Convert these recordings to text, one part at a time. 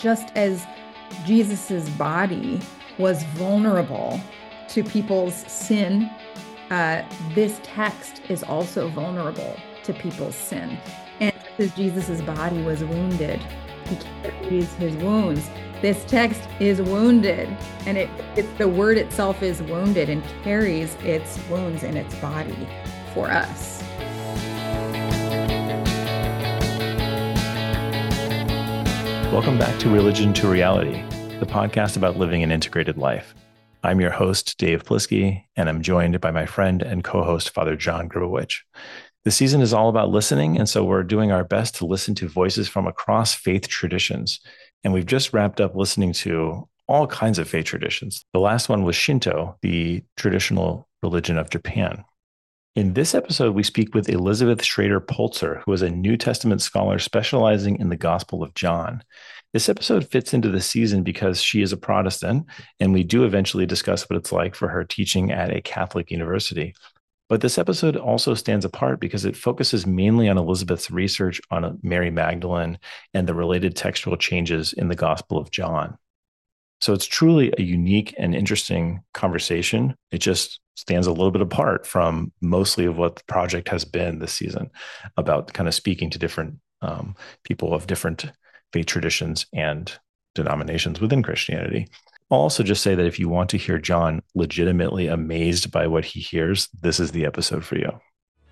Just as Jesus's body was vulnerable to people's sin, this text is also vulnerable to people's sin. And just as Jesus's body was wounded, he carries his wounds. This text is wounded, and it's the word itself is wounded and carries its wounds in its body for us. Welcome back to Religion to Reality, the podcast about living an integrated life. I'm your host, Dave Plisky, and I'm joined by my friend and co-host, Father John Gribowich. The season is all about listening, and so we're doing our best to listen to voices from across faith traditions. And we've just wrapped up listening to all kinds of faith traditions. The last one was Shinto, the traditional religion of Japan. In this episode, we speak with Elizabeth Schrader Polzer, who is a New Testament scholar specializing in the Gospel of John. This episode fits into the season because she is a Protestant, and we do eventually discuss what it's like for her teaching at a Catholic university. But this episode also stands apart because it focuses mainly on Elizabeth's research on Mary Magdalene and the related textual changes in the Gospel of John. So it's truly a unique and interesting conversation. It just stands a little bit apart from mostly of what the project has been this season about kind of speaking to different people of different faith traditions and denominations within Christianity. I'll also just say that if you want to hear John legitimately amazed by what he hears, this is the episode for you.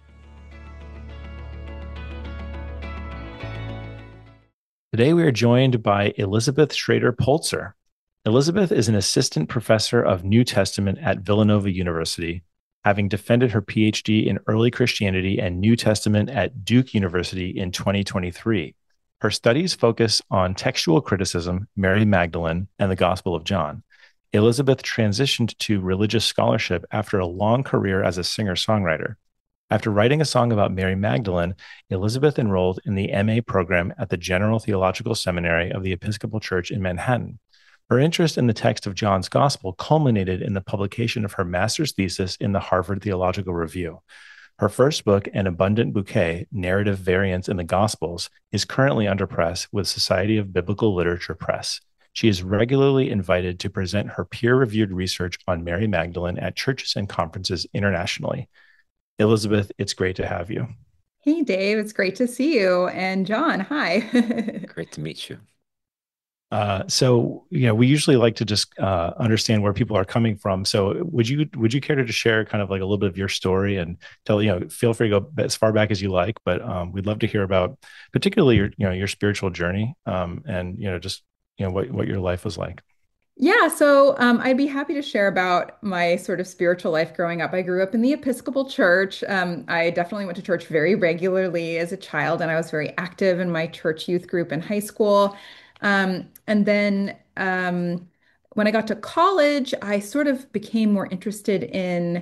Today, we are joined by Elizabeth Schrader Polzer. Elizabeth is an assistant professor of New Testament at Villanova University, having defended her PhD in early Christianity and New Testament at Duke University in 2023. Her studies focus on textual criticism, Mary Magdalene, and the Gospel of John. Elizabeth transitioned to religious scholarship after a long career as a singer-songwriter. After writing a song about Mary Magdalene, Elizabeth enrolled in the MA program at the General Theological Seminary of the Episcopal Church in Manhattan. Her interest in the text of John's Gospel culminated in the publication of her master's thesis in the Harvard Theological Review. Her first book, An Abundant Bouquet, Narrative Variants in the Gospels, is currently under press with Society of Biblical Literature Press. She is regularly invited to present her peer-reviewed research on Mary Magdalene at churches and conferences internationally. Elizabeth, it's great to have you. Hey, Dave, it's great to see you. And John, hi. Great to meet you. We usually like to just understand where people are coming from. So, would you care to just share kind of like a little bit of your story and tell, feel free to go as far back as you like, but we'd love to hear about particularly your spiritual journey, and just what your life was like. Yeah, so I'd be happy to share about my sort of spiritual life growing up. I grew up in the Episcopal Church. I definitely went to church very regularly as a child, and I was very active in my church youth group in high school. And then when I got to college, I sort of became more interested in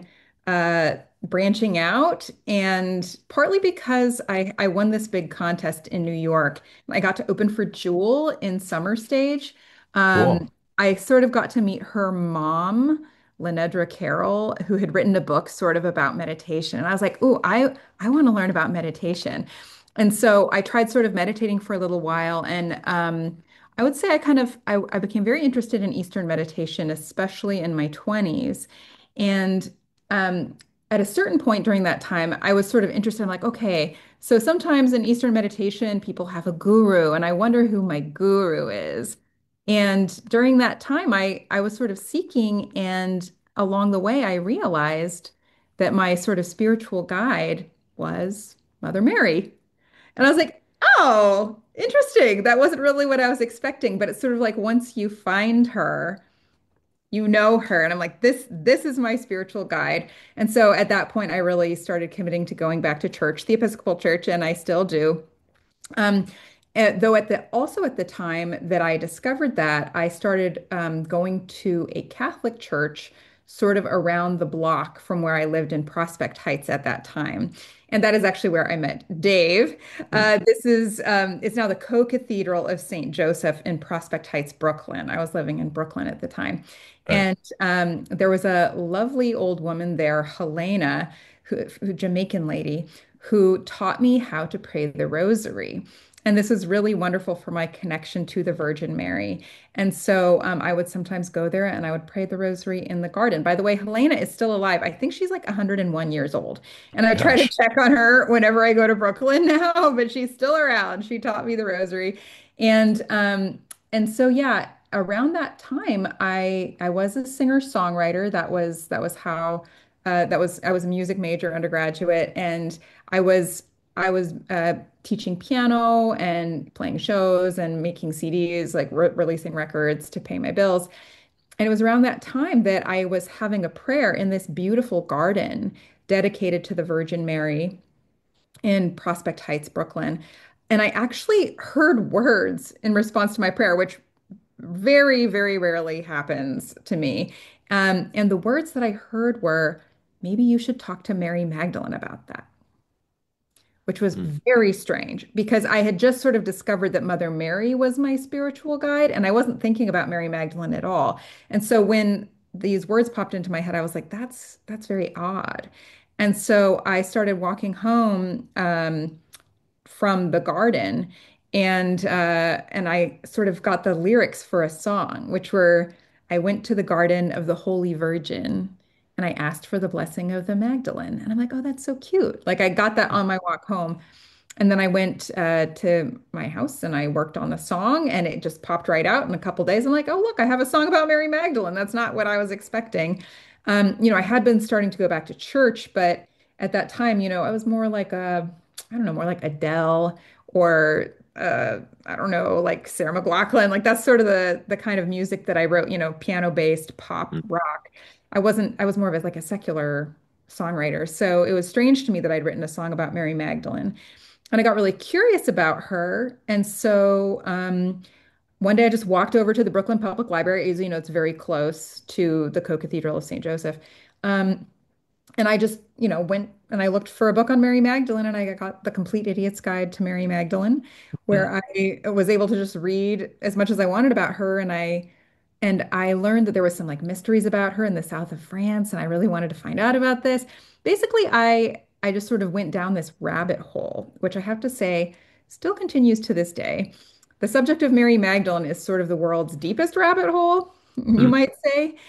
branching out, and partly because I won this big contest in New York. I got to open for Jewel in Summer Stage. Cool. I sort of got to meet her mom, Lenedra Carroll, who had written a book sort of about meditation. And I was like, "Ooh, I want to learn about meditation." And so I tried sort of meditating for a little while, and I would say I became very interested in Eastern meditation, especially in my 20s. And um, at a certain point during that time, I was sort of interested. I'm like, okay, so sometimes in Eastern meditation, people have a guru, and I wonder who my guru is. And during that time, I was sort of seeking, and along the way, I realized that my sort of spiritual guide was Mother Mary. And I was like, oh, interesting. That wasn't really what I was expecting, but it's sort of like once you find her, you know her. And I'm like, this is my spiritual guide. And so at that point, I really started committing to going back to church, the Episcopal Church, and I still do. Um, though also at the time that I discovered that, I started going to a Catholic church sort of around the block from where I lived in Prospect Heights at that time. And that is actually where I met Dave. This is it's now the Co-Cathedral of St. Joseph in Prospect Heights, Brooklyn. I was living in Brooklyn at the time. Right. And there was a lovely old woman there, Helena, who Jamaican lady, who taught me how to pray the rosary. And this was really wonderful for my connection to the Virgin Mary. And so I would sometimes go there and I would pray the rosary in the garden. By the way, Helena is still alive. I think she's like 101 years old. And I try to Gosh. check on her whenever I go to Brooklyn now, but she's still around. She taught me the rosary. And so yeah, around that time I was a singer-songwriter. That was how that was I was a music major undergraduate, and I was teaching piano and playing shows and making CDs, like releasing records to pay my bills. And it was around that time that I was having a prayer in this beautiful garden dedicated to the Virgin Mary in Prospect Heights, Brooklyn. And I actually heard words in response to my prayer, which very, very rarely happens to me. And the words that I heard were, maybe you should talk to Mary Magdalene about that, which was Mm. very strange because I had just sort of discovered that Mother Mary was my spiritual guide, and I wasn't thinking about Mary Magdalene at all. And so when these words popped into my head, I was like, that's very odd. And so I started walking home from the garden, and I sort of got the lyrics for a song, which were, I went to the garden of the Holy Virgin and I asked for the blessing of the Magdalene. And I'm like, oh, that's so cute. Like I got that on my walk home. And then I went to my house and I worked on the song, and it just popped right out in a couple days. I'm like, oh, look, I have a song about Mary Magdalene. That's not what I was expecting. I had been starting to go back to church, but at that time, I was more like I don't know, more like Adele or I don't know, like Sarah McLachlan. Like that's sort of the kind of music that I wrote, piano-based pop Mm. rock. I was more of like a secular songwriter. So it was strange to me that I'd written a song about Mary Magdalene. And I got really curious about her. And so one day I just walked over to the Brooklyn Public Library. As you know, it's very close to the Co-Cathedral of St. Joseph. Um, and I just, went and I looked for a book on Mary Magdalene, and I got The Complete Idiot's Guide to Mary Magdalene, Mm. where I was able to just read as much as I wanted about her. And I learned that there was some like mysteries about her in the south of France, and I really wanted to find out about this. Basically, I just sort of went down this rabbit hole, which I have to say still continues to this day. The subject of Mary Magdalene is sort of the world's deepest rabbit hole, you Mm. might say.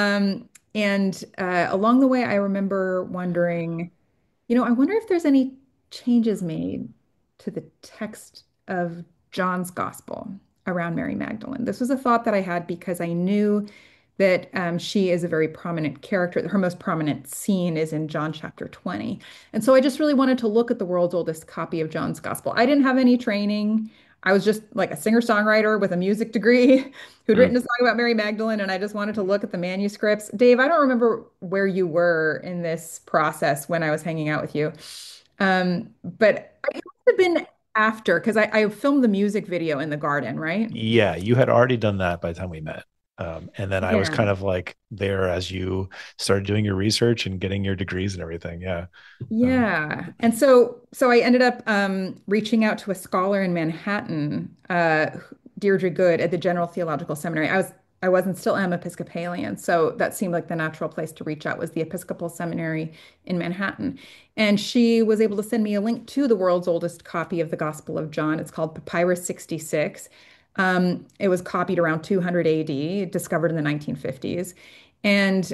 And along the way, I remember wondering, I wonder if there's any changes made to the text of John's gospel around Mary Magdalene. This was a thought that I had because I knew that she is a very prominent character. Her most prominent scene is in John chapter 20. And so I just really wanted to look at the world's oldest copy of John's gospel. I didn't have any training. I was just like a singer-songwriter with a music degree who'd Mm. written a song about Mary Magdalene, and I just wanted to look at the manuscripts. Dave, I don't remember where you were in this process when I was hanging out with you. But it must have been after, because I filmed the music video in the garden, right? Yeah, you had already done that by the time we met. And then I was Yeah. kind of like there as you started doing your research and getting your degrees and everything. Yeah. Um, Yeah. And so I ended up reaching out to a scholar in Manhattan, Deirdre Good at the General Theological Seminary. I was and still am Episcopalian, so that seemed like the natural place to reach out was the Episcopal Seminary in Manhattan. And she was able to send me a link to the world's oldest copy of the Gospel of John. It's called Papyrus 66. It was copied around 200 AD, discovered in the 1950s. And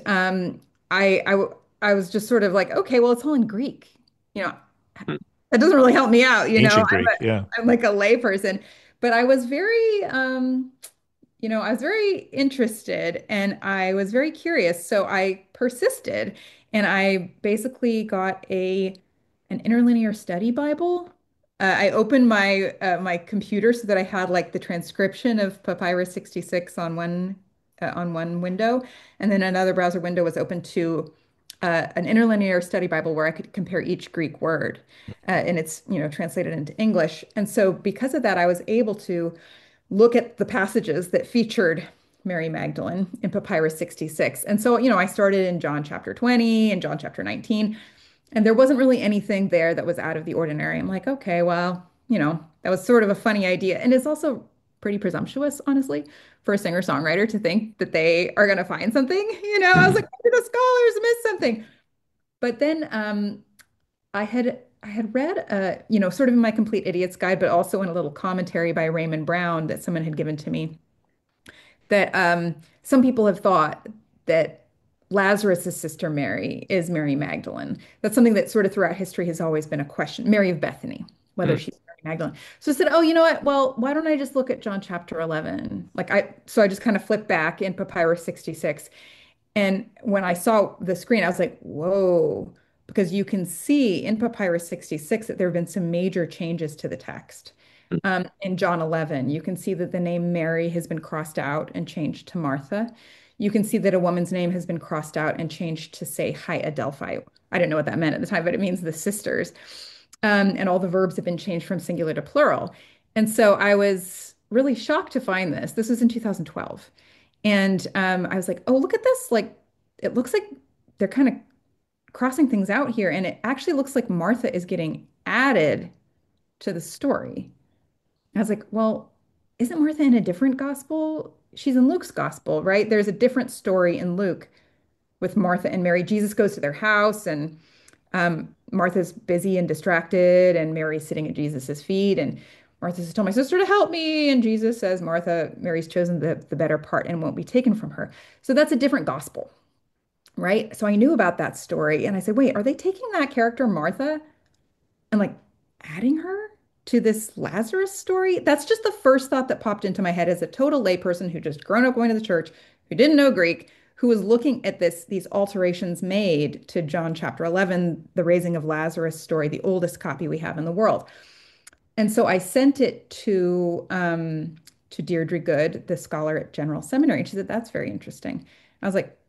I was just sort of like, okay, well, it's all in Greek. You know, Mm. that doesn't really help me out. Ancient Greek. Yeah. I'm like a layperson, but I was very, I was very interested and I was very curious. So I persisted, and I basically got an interlinear study Bible. I opened my computer so that I had like the transcription of Papyrus 66 on one window, and then another browser window was open to an interlinear study Bible where I could compare each Greek word, and it's translated into English. And so because of that, I was able to look at the passages that featured Mary Magdalene in Papyrus 66. And so, I started in John chapter 20 and John chapter 19, and there wasn't really anything there that was out of the ordinary. I'm like, okay, well, that was sort of a funny idea. And it's also pretty presumptuous, honestly, for a singer-songwriter to think that they are going to find something. I was like, maybe the scholars missed something. But then I had I had read sort of in my Complete Idiot's Guide, but also in a little commentary by Raymond Brown that someone had given to me that some people have thought that Lazarus's sister Mary is Mary Magdalene. That's something that sort of throughout history has always been a question. Mary of Bethany, whether Mm. she's Mary Magdalene. So I said, oh, you know what? Well, why don't I just look at John chapter 11? So I just kind of flipped back in Papyrus 66. And when I saw the screen, I was like, whoa, because you can see in Papyrus 66 that there have been some major changes to the text. In John 11, you can see that the name Mary has been crossed out and changed to Martha. You can see that a woman's name has been crossed out and changed to say Hi Adelphi. I didn't know what that meant at the time, but it means the sisters. And all the verbs have been changed from singular to plural. And so I was really shocked to find this. This was in 2012. And I was like, oh, look at this. Like, it looks like they're kind of crossing things out here. And it actually looks like Martha is getting added to the story. I was like, well, isn't Martha in a different gospel? She's in Luke's gospel, right? There's a different story in Luke with Martha and Mary. Jesus goes to their house, and Martha's busy and distracted, and Mary's sitting at Jesus's feet. And Martha says, tell my sister to help me. And Jesus says, Martha, Mary's chosen the better part and won't be taken from her. So that's a different gospel, right? So I knew about that story. And I said, wait, are they taking that character, Martha, and like adding her to this Lazarus story? That's just the first thought that popped into my head as a total layperson who just grown up going to the church, who didn't know Greek, who was looking at these alterations made to John chapter 11, the raising of Lazarus story, the oldest copy we have in the world. And so I sent it to Deirdre Good, the scholar at General Seminary. And she said, that's very interesting. I was like,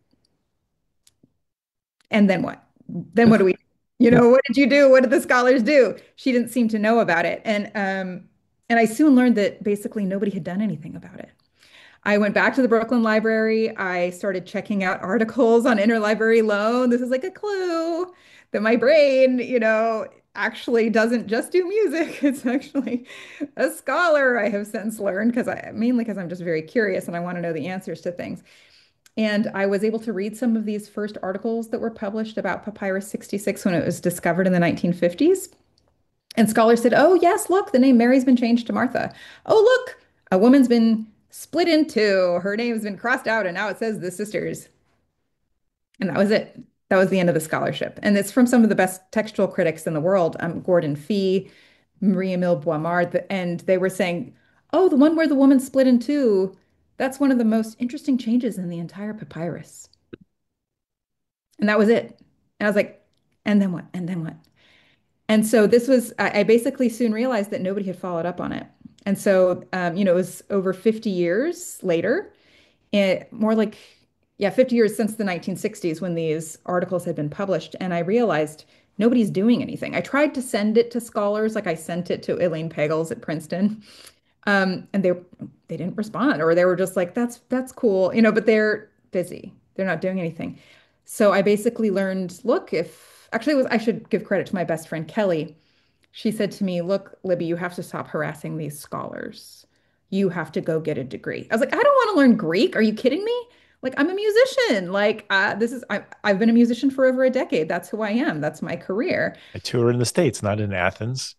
and then what? Then what do we, what did you do? What did the scholars do? She didn't seem to know about it. And I soon learned that basically nobody had done anything about it. I went back to the Brooklyn Library. I started checking out articles on interlibrary loan. This is like a clue that my brain, actually doesn't just do music. It's actually a scholar, I have since learned, mainly because I'm just very curious and I want to know the answers to things. And I was able to read some of these first articles that were published about Papyrus 66 when it was discovered in the 1950s. And scholars said, oh, yes, look, the name Mary's been changed to Martha. Oh, look, a woman's been split in two. Her name's been crossed out, and now it says the sisters. And that was it. That was the end of the scholarship. And it's from some of the best textual critics in the world, Gordon Fee, Marie-Émile Boimard, and they were saying, oh, the one where the woman split in two, that's one of the most interesting changes in the entire papyrus. And that was it. And I was like, and then what? And then what? And so I basically soon realized that nobody had followed up on it. And so, it was over 50 years later, more like, yeah, 50 years since the 1960s when these articles had been published. And I realized nobody's doing anything. I tried to send it to scholars, like I sent it to Elaine Pagels at Princeton. And they didn't respond, or they were just like, that's cool, but they're busy. They're not doing anything. So I basically learned, look, if actually it was I should give credit to my best friend Kelly. She said to me, look, Libby, you have to stop harassing these scholars. You have to go get a degree. I was like, I don't want to learn Greek. Are you kidding me? Like, I'm a musician. Like, I've been a musician for over a decade. That's who I am. That's my career. I tour in the States, not in Athens.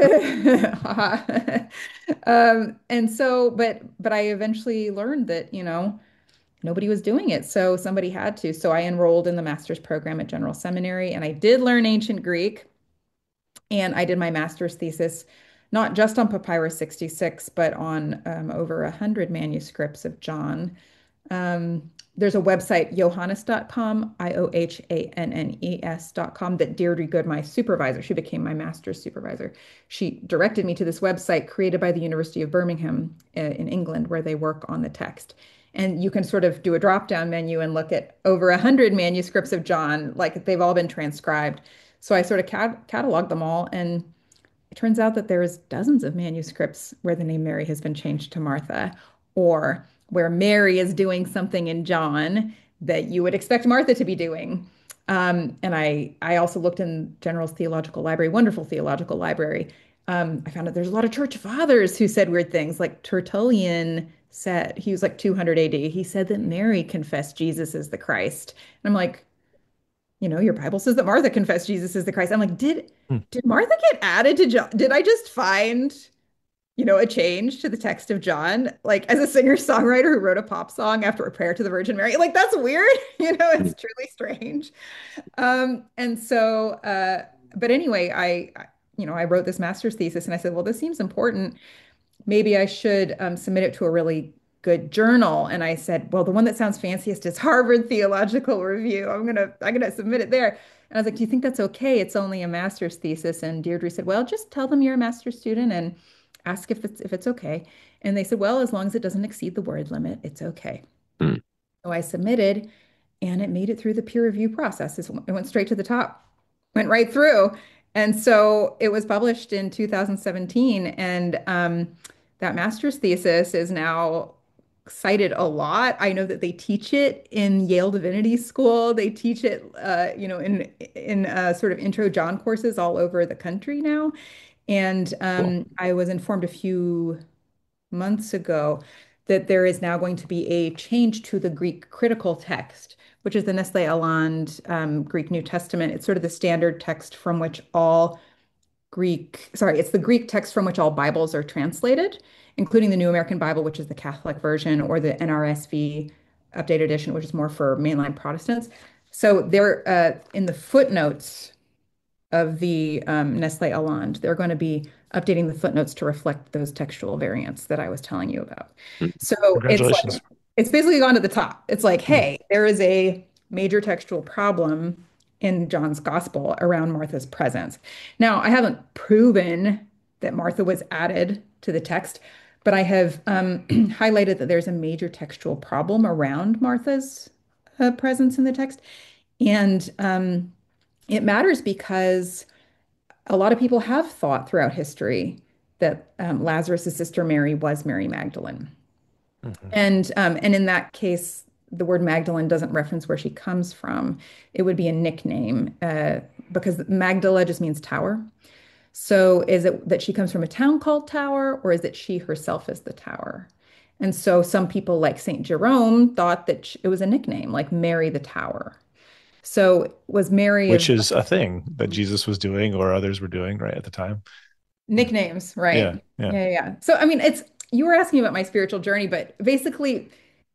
And so, but I eventually learned that, nobody was doing it. So somebody had to. So I enrolled in the master's program at General Seminary and I did learn ancient Greek. And I did my master's thesis, not just on Papyrus 66, but on over 100 manuscripts of John. There's a website, johannes.com, IOHANNES.com, that Deirdre Good, my supervisor, she became my master's supervisor. She directed me to this website created by the University of Birmingham in England, where they work on the text. And you can sort of do a drop-down menu and look at over 100 manuscripts of John, like they've all been transcribed. So I sort of cataloged them all, and it turns out that there's dozens of manuscripts where the name Mary has been changed to Martha, or where Mary is doing something in John that you would expect Martha to be doing. And I also looked in General's Theological Library, wonderful theological library. I found that there's a lot of church fathers who said weird things, like Tertullian said, he was like 200 AD. He said that Mary confessed Jesus as the Christ. And I'm like, your Bible says that Martha confessed Jesus is the Christ. I'm like, did Hmm. did Martha get added to John? Did I just find, a change to the text of John, like as a singer-songwriter who wrote a pop song after a prayer to the Virgin Mary? Like that's weird, Hmm. it's truly strange. And so, but anyway, I wrote this master's thesis and I said, well, this seems important. Maybe I should submit it to a really good journal. And I said, well, the one that sounds fanciest is Harvard Theological Review. I'm gonna submit it there. And I was like, do you think that's okay? It's only a master's thesis. And Deirdre said, well, just tell them you're a master's student and ask if it's okay. And they said, well, as long as it doesn't exceed the word limit, it's okay. Mm. So I submitted and it made it through the peer review process. It went straight to the top, went right through. And so it was published in 2017. And that master's thesis is now cited a lot. I know that they teach it in Yale Divinity School. They teach it, in sort of intro John courses all over the country now. And Cool. I was informed a few months ago that there is now going to be a change to the Greek critical text, which is the Nestle Aland Greek New Testament. It's sort of the standard text from which all it's the Greek text from which all Bibles are translated, including the New American Bible, which is the Catholic version, or the NRSV updated edition, which is more for mainline Protestants. So they're in the footnotes of the Nestle Aland, they're going to be updating the footnotes to reflect those textual variants that I was telling you about. Mm. So Congratulations. it's basically gone to the top. It's like, Hmm. hey, there is a major textual problem in John's gospel around Martha's presence. Now, I haven't proven that Martha was added to the text, but I have highlighted that there's a major textual problem around Martha's presence in the text. And it matters because a lot of people have thought throughout history that Lazarus' sister Mary was Mary Magdalene. Mhm. And in that case, the word Magdalene doesn't reference where she comes from. It would be a nickname because Magdala just means tower. So is it that she comes from a town called Tower, or is it she herself is the tower? And so some people, like Saint Jerome, thought that it was a nickname, like Mary the Tower. So was Mary Which of is a thing that Jesus was doing or others were doing right at the time. Yeah. nicknames, right? Yeah. Yeah. Yeah, yeah, yeah. So I mean, you were asking about my spiritual journey, but basically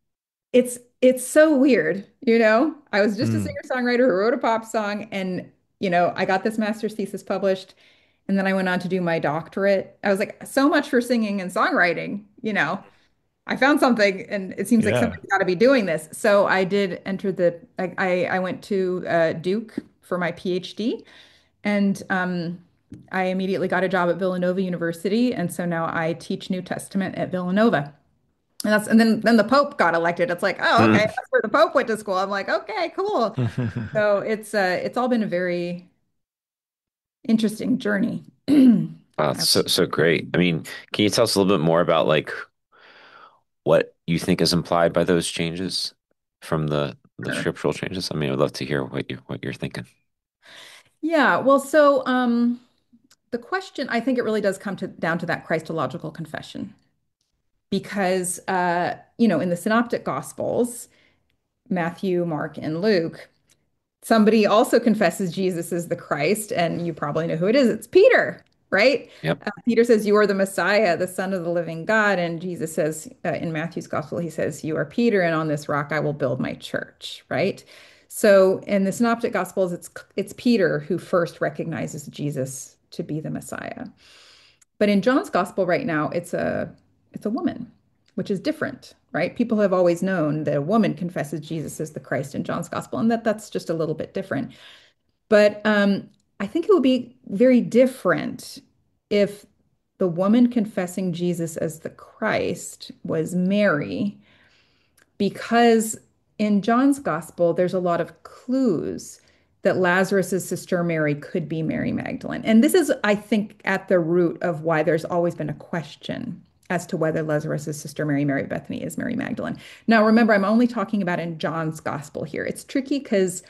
it's so weird, I was just a Mm. singer-songwriter who wrote a pop song and I got this master's thesis published and then I went on to do my doctorate. I was like, so much for singing and songwriting. I found something and it seems like Yeah. somebody's got to be doing this. So I did enter I went to Duke for my PhD and I immediately got a job at Villanova University. And so now I teach New Testament at Villanova. And then the Pope got elected. It's like, oh, okay, Mm. that's where the Pope went to school. I'm like, okay, cool. So it's all been a very interesting journey. Wow, that's so great. I mean, can you tell us a little bit more about like what you think is implied by those changes from the Sure. scriptural changes? I mean, I'd love to hear what you're thinking. Yeah, well, so the question, I think it really does come down to that Christological confession because in the synoptic gospels, Matthew, Mark, and Luke, somebody also confesses Jesus is the Christ, and you probably know who it is. It's Peter, right? Yep. Peter says, "You are the Messiah, the Son of the living God." And Jesus says in Matthew's gospel, he says, "You are Peter, and on this rock I will build my church," right? So in the synoptic gospels, it's Peter who first recognizes Jesus to be the Messiah. But in John's gospel right now, it's a woman, which is different, right? People have always known that a woman confesses Jesus as the Christ in John's gospel, and that's just a little bit different. But I think it would be very different if the woman confessing Jesus as the Christ was Mary, because in John's gospel, there's a lot of clues that Lazarus's sister Mary could be Mary Magdalene. And this is, I think, at the root of why there's always been a question as to whether Lazarus's sister Mary, Mary Bethany, is Mary Magdalene. Now, remember, I'm only talking about in John's gospel here. It's tricky because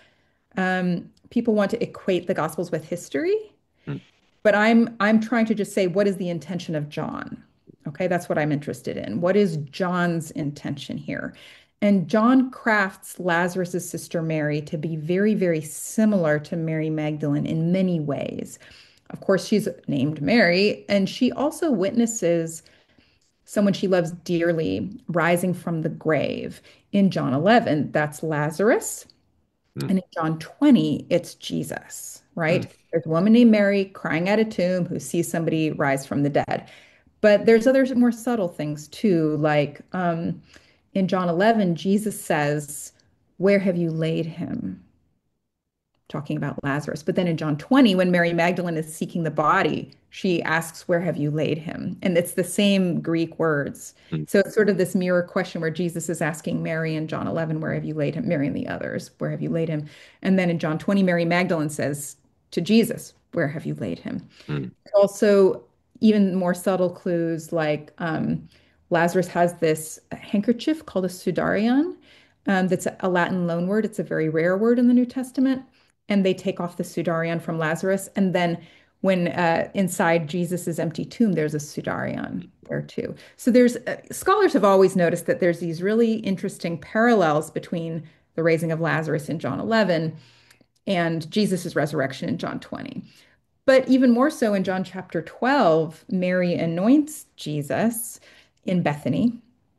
people want to equate the gospels with history, Mm. but I'm trying to just say what is the intention of John? Okay, that's what I'm interested in. What is John's intention here? And John crafts Lazarus's sister Mary to be very, very similar to Mary Magdalene in many ways. Of course, she's named Mary, and she also witnesses someone she loves dearly rising from the grave. In John 11, that's Lazarus. Mm, And in John 20, it's Jesus, mm, right? There's a woman named Mary crying at a tomb who sees somebody rise from the dead. But there's other more subtle things too, like in John 11, Jesus says, "Where have you laid him?" Talking about Lazarus. But then in John 20, when Mary Magdalene is seeking the body, she asks, "Where have you laid him?" And it's the same Greek words. mm, So it's sort of this mirror question where Jesus is asking Mary in John 11, "Where have you laid him?" Mary and the others, "Where have you laid him?" And then in John 20, Mary Magdalene says to Jesus, "Where have you laid him?" mm, Also, even more subtle clues like Lazarus has this handkerchief called a sudarion. That's a Latin loanword. It's a very rare word in the New Testament. And they take off the sudarion from Lazarus. And then when inside Jesus's empty tomb, there's a sudarion there too. So there's scholars have always noticed that there's these really interesting parallels between the raising of Lazarus in John 11 and Jesus's resurrection in John 20. But even more so in John chapter 12, Mary anoints Jesus in Bethany.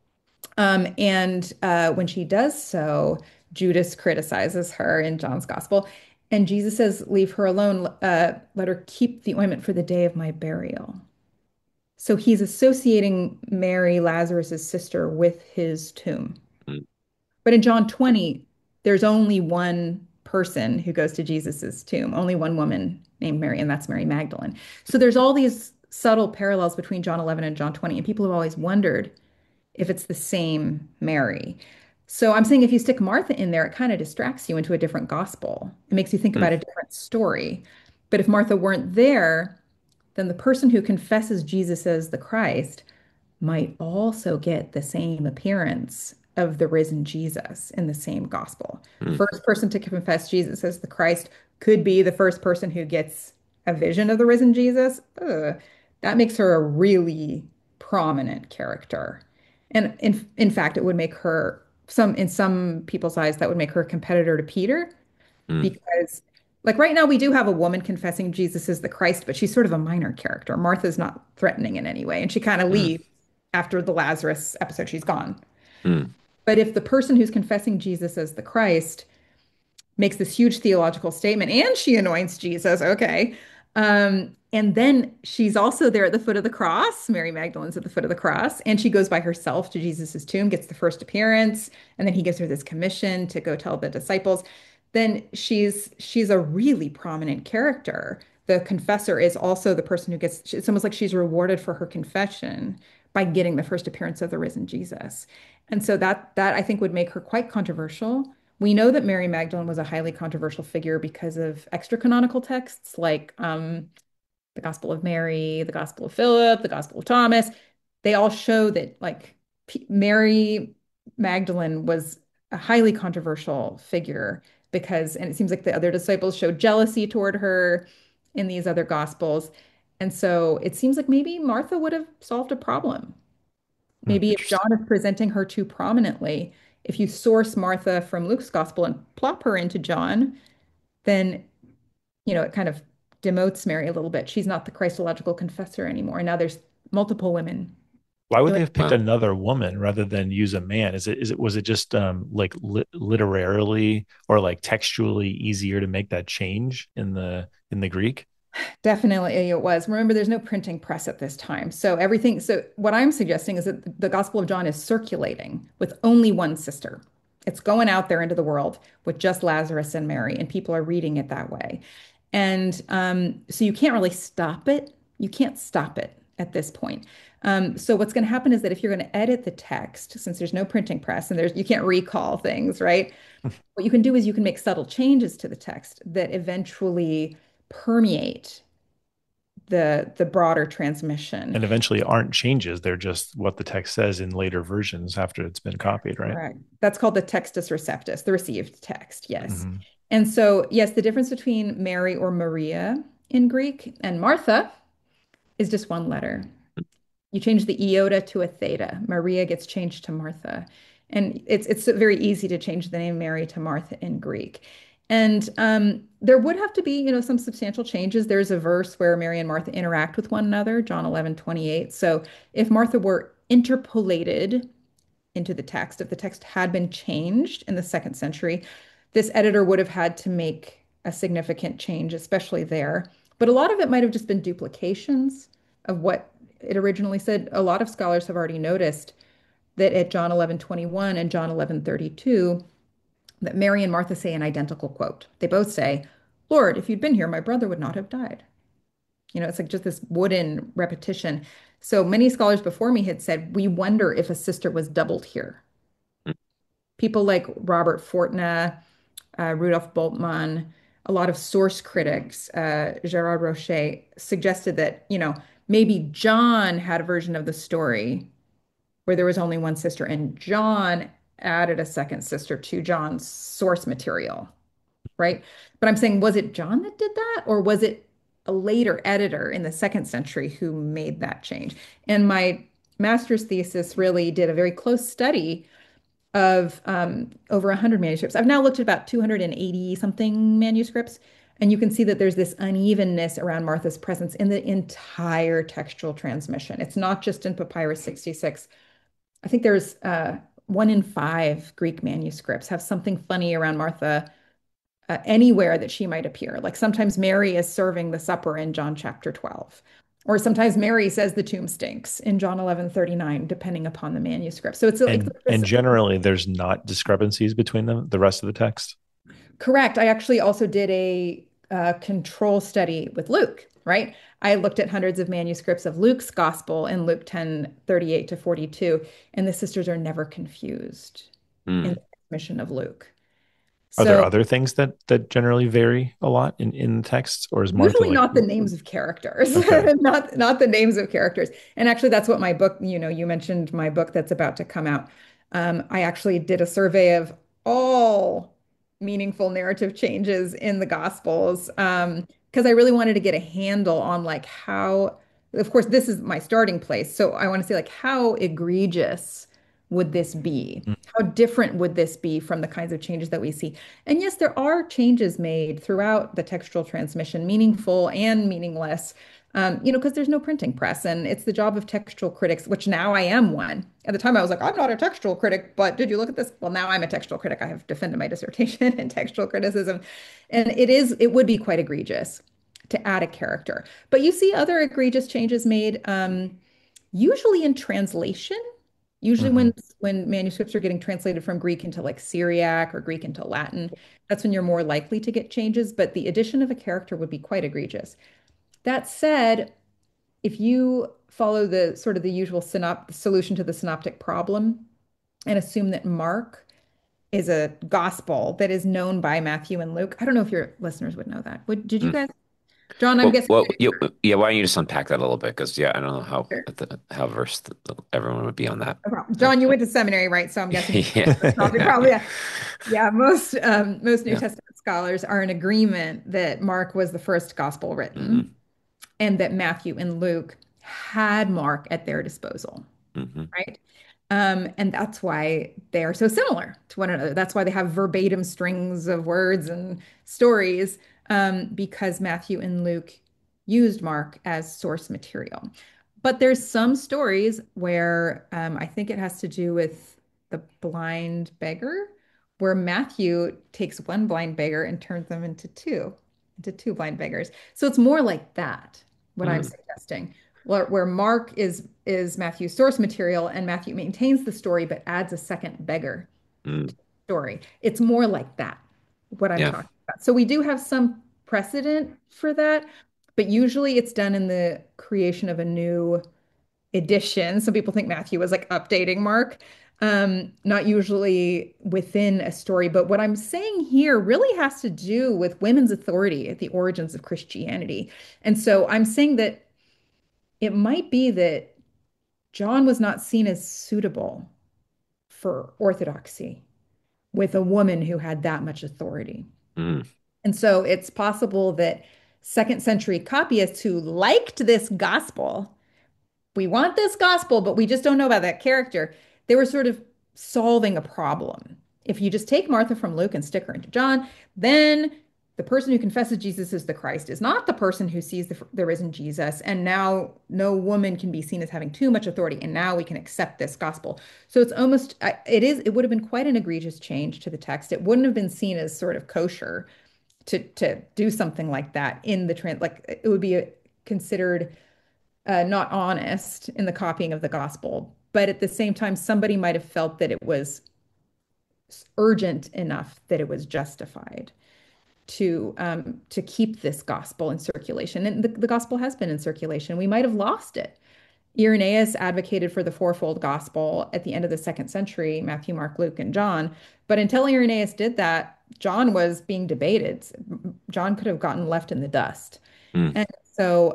And when she does so, Judas criticizes her in John's gospel. And Jesus says, "Leave her alone. Let her keep the ointment for the day of my burial." So he's associating Mary, Lazarus's sister, with his tomb. mm, But in John 20, there's only one person who goes to Jesus's tomb, only one woman named Mary, and that's Mary Magdalene. So there's all these subtle parallels between John 11 and John 20, and people have always wondered if it's the same Mary. So I'm saying if you stick Martha in there, it kind of distracts you into a different gospel. It makes you think mm, about a different story. But if Martha weren't there, then the person who confesses Jesus as the Christ might also get the same appearance of the risen Jesus in the same gospel. The mm, first person to confess Jesus as the Christ could be the first person who gets a vision of the risen Jesus. Ugh, that makes her a really prominent character. And in fact, it would make her in some people's eyes, that would make her a competitor to Peter mm, because like right now we do have a woman confessing Jesus is the Christ, but she's sort of a minor character. Martha's not threatening in any way, and she kind of mm, leaves after the Lazarus episode. She's gone. mm, But if the person who's confessing Jesus as the Christ makes this huge theological statement and she anoints Jesus, okay. And then she's also there at the foot of the cross. Mary Magdalene's at the foot of the cross, and she goes by herself to Jesus's tomb, gets the first appearance, and then he gives her this commission to go tell the disciples. Then she's a really prominent character. The confessor is also the person who gets, it's almost like she's rewarded for her confession by getting the first appearance of the risen Jesus. And so that I think would make her quite controversial. We know that Mary Magdalene was a highly controversial figure because of extra canonical texts like the Gospel of Mary, the Gospel of Philip, the Gospel of Thomas. They all show that like Mary Magdalene was a highly controversial figure because, and it seems like the other disciples showed jealousy toward her in these other Gospels. And so it seems like maybe Martha would have solved a problem. mm. Maybe if interesting. John is presenting her too prominently, if you source Martha from Luke's gospel and plop her into John, then, it kind of demotes Mary a little bit. She's not the Christological confessor anymore. Now there's multiple women Why would they doing. have picked Wow. another woman rather than use a man? Was it just like literarily or like textually easier to make that change in the Greek? Definitely it was. Remember, there's no printing press at this time. So what I'm suggesting is that the Gospel of John is circulating with only one sister. It's going out there into the world with just Lazarus and Mary, and people are reading it that way. And so you can't really stop it. You can't stop it at this point. So what's going to happen is that if you're going to edit the text, since there's no printing press and you can't recall things, right? What you can do is you can make subtle changes to the text that eventually permeate the broader And transmission. eventually aren't changes. They're just what the text says in later versions after it's been copied, right? Correct. That's called the textus receptus, the received text. Yes. Hmm. And so, yes, the difference between Mary or Maria in Greek and Martha is just one letter. You change the iota to a theta. Maria gets changed to Martha. And it's very easy to change the name Mary to Martha in Greek. And there would have to be, some substantial changes. There's a verse where Mary and Martha interact with one another, John 11:28. So if Martha were interpolated into the text, if the text had been changed in the second century, this editor would have had to make a significant change, especially there. But a lot of it might have just been duplications of what it originally said. A lot of scholars have already noticed that at John 11:21 and John 11:32, that Mary and Martha say an identical quote. They both say, Lord, if you'd been here, my brother would not have died. It's like just this wooden repetition. So many scholars before me had said, we wonder if a sister was doubled here. People like Robert Fortna, Rudolf Bultmann, a lot of source critics, Gerard Rocher, suggested that, maybe John had a version of the story where there was only one sister, and John added a second sister to John's source material, right? But I'm saying, was it John that did that, or was it a later editor in the second century who made that change? And my master's thesis really did a very close study of over 100 manuscripts. I've now looked at about 280 something manuscripts, and you can see that there's this unevenness around Martha's presence in the entire textual transmission. It's not just in Papyrus 66. I think there's 1 in 5 Greek manuscripts have something funny around Martha anywhere that she might appear. Like sometimes Mary is serving the supper in John chapter 12. Or sometimes Mary says the tomb stinks in John 11:39, depending upon the manuscript. So it's And generally, there's not discrepancies between the rest of the text. correct. I actually also did a control study with Luke, right? I looked at hundreds of manuscripts of Luke's gospel in Luke 10:38 to 42, and the sisters are never confused in Mm. the transmission of Luke. Are there So other things that generally vary a lot in the texts, or is Martha usually like, not the names of characters, okay, not the names of characters. And actually, that's what my book, you mentioned my book that's about to come out. I actually did a survey of all meaningful narrative changes in the Gospels, because I really wanted to get a handle on like how, of course, this is my starting place. So I want to say like how egregious would this be? mm, How different would this be from the kinds of changes that we see? And yes, there are changes made throughout the textual transmission, meaningful and meaningless, because there's no printing press. And it's the job of textual critics, which now I am one. At the time, I was like, I'm not a textual critic, but did you look at this? Well, now I'm a textual critic. I have defended my dissertation in textual criticism. And it would be quite egregious to add a character. But you see other egregious changes made, usually in translation. Usually mhm. when manuscripts are getting translated from Greek into like Syriac or Greek into Latin, that's when you're more likely to get changes, but the addition of a character would be quite egregious. That said, if you follow the sort of the usual solution to the synoptic problem and assume that Mark is a gospel that is known by Matthew and Luke, I don't know if your listeners would know that. Did you Mm. guys, John, I'm Well, guessing well, you yeah. Why don't you just unpack that a little bit? Because yeah, I don't know how did. how versed everyone would be on that. No problem. But John, you went to seminary, right? So I'm guessing you yeah, probably, probably, yeah. Yeah, most New yeah. Testament scholars are in agreement that Mark was the first gospel Hmm. written and that Matthew and Luke had Mark at their disposal, Hmm. right? And that's why they are so similar to one another. That's why they have verbatim strings of words and stories, because Matthew and Luke used Mark as source material. But there's some stories where I think it has to do with the blind beggar, where Matthew takes one blind beggar and turns them into two blind beggars. So it's more like that, what I'm Mm. suggesting, where Mark is Matthew's source material and Matthew maintains the story but adds a second beggar Mm. story. It's more like that, what I'm Yeah. talking about. So we do have some precedent for that, but usually it's done in the creation of a new edition. Some people think Matthew was like updating Mark, not usually within a story. But what I'm saying here really has to do with women's authority at the origins of Christianity. And so I'm saying that it might be that John was not seen as suitable for orthodoxy with a woman who had that much authority. Mm. And so it's possible that second century copyists who liked this gospel, we want this gospel, but we just don't know about that character. They were sort of solving a problem. If you just take Martha from Luke and stick her into John, then the person who confesses Jesus is the Christ is not the person who sees the risen Jesus. And now no woman can be seen as having too much authority. And now we can accept this gospel. So it's almost, it would have been quite an egregious change to the text. It wouldn't have been seen as sort of kosher to do something like that in the like it would be considered not honest in the copying of the gospel. But at the same time, somebody might have felt that it was urgent enough that it was justified to keep this gospel in circulation. And the gospel has been in circulation. We might have lost it. Irenaeus advocated for the fourfold gospel at the end of the second century, Matthew, Mark, Luke, and John. But until Irenaeus did that, John was being debated. John could have gotten left in the dust. Mm. And so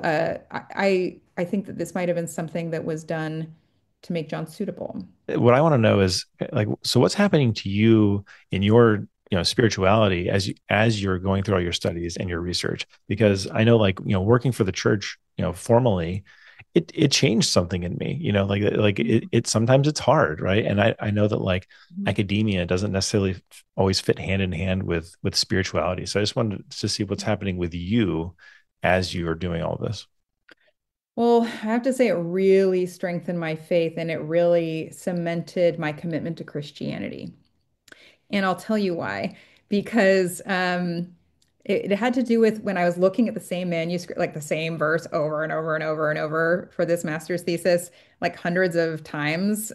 I think that this might have been something that was done to make John suitable. What I want to know is like, so what's happening to you in your, spirituality as you're going through all your studies and your research? Because I know, like, working for the church, formally, it changed something in me, like it sometimes it's hard, right? And I know that, like, Mhm. academia doesn't necessarily always fit hand in hand with spirituality. So I just wanted to see what's happening with you as you are doing all this. Well, I have to say it really strengthened my faith and it really cemented my commitment to Christianity. And I'll tell you why. Because it had to do with when I was looking at the same manuscript, like the same verse over and over and over and over for this master's thesis, like hundreds of times.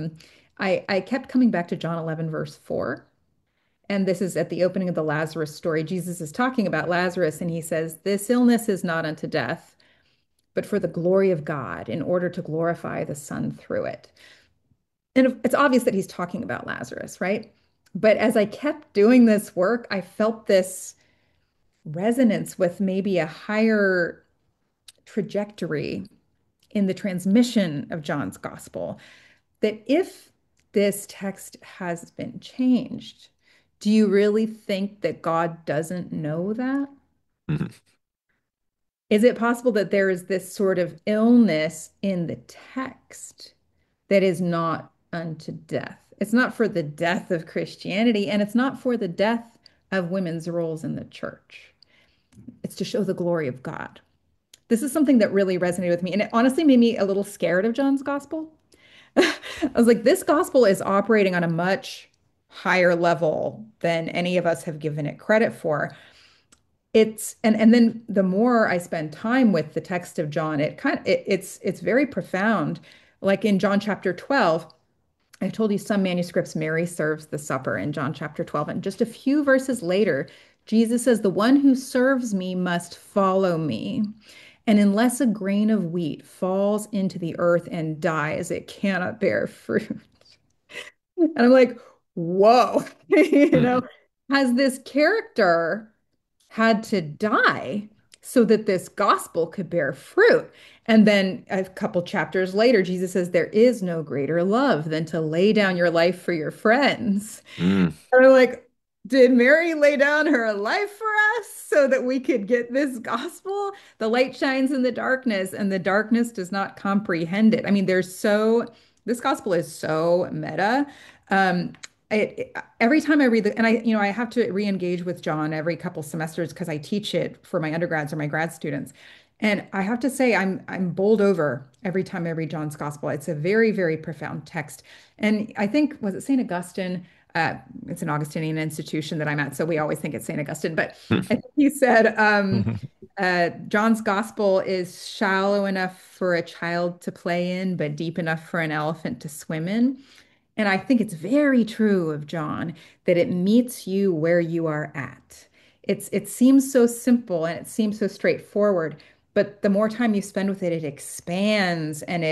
I kept coming back to John 11, verse 4. And this is at the opening of the Lazarus story. Jesus is talking about Lazarus, and he says, "This illness is not unto death, but for the glory of God, in order to glorify the Son through it." And it's obvious that he's talking about Lazarus, right? But as I kept doing this work, I felt this resonance with maybe a higher trajectory in the transmission of John's gospel. That if this text has been changed, do you really think that God doesn't know that? Mhm. Is it possible that there is this sort of illness in the text that is not unto death? It's not for the death of Christianity, and it's not for the death of women's roles in the church. It's to show the glory of God. This is something that really resonated with me, and it honestly made me a little scared of John's gospel. I was like, this gospel is operating on a much higher level than any of us have given it credit for. And then the more I spend time with the text of John, it's very profound. Like in John chapter 12, I've told you some manuscripts, Mary serves the supper in John chapter 12. And just a few verses later, Jesus says, "The one who serves me must follow me. And unless a grain of wheat falls into the earth and dies, it cannot bear fruit." And I'm like, whoa, Mm. has this character had to die so that this gospel could bear fruit? And then a couple chapters later, Jesus says, "There is no greater love than to lay down your life for your friends." Mm. And I'm like, did Mary lay down her life for us so that we could get this gospel? The light shines in the darkness, and the darkness does not comprehend it. I mean, this gospel is so meta. Um, every time I read and I have to re-engage with John every couple semesters because I teach it for my undergrads or my grad students. And I have to say, I'm bowled over every time I read John's gospel. It's a very, very profound text. And I think, was it St. Augustine? It's an Augustinian institution that I'm at, so we always think it's St. Augustine. But I think he said John's gospel is shallow enough for a child to play in, but deep enough for an elephant to swim in. And I think it's very true of John that it meets you where you are at. It seems so simple and it seems so straightforward, but the more time you spend with it, it expands and